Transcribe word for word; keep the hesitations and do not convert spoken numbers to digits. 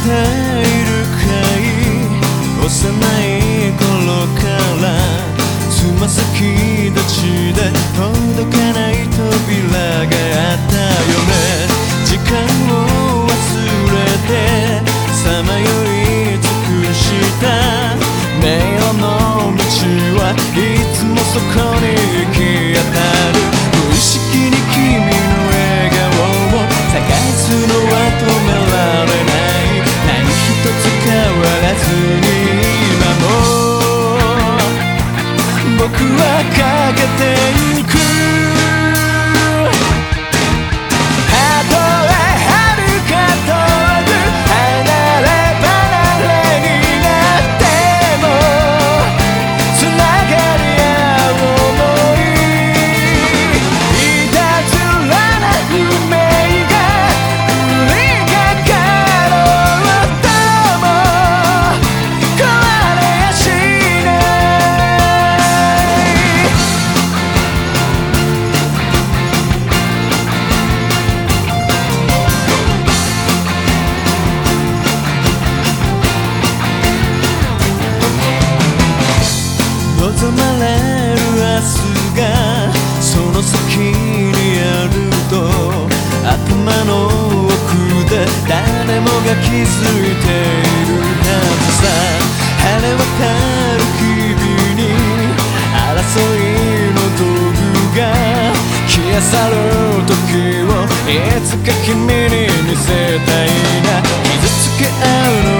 いるかい、幼い頃からつま先立ちで届かない扉があったよね。時間を忘れてさまよい尽くした迷路の道はいつもそこに行き当たる。無意識に君の笑顔を探すのは止められない。何一つ変わらずに今も僕はかけてゆく。望まれる明日がその先にあると頭の奥で誰もが気づいているはずさ。晴れ渡る日々に争いの道具が消え去る時をいつか君に見せたいな。傷つけ合うの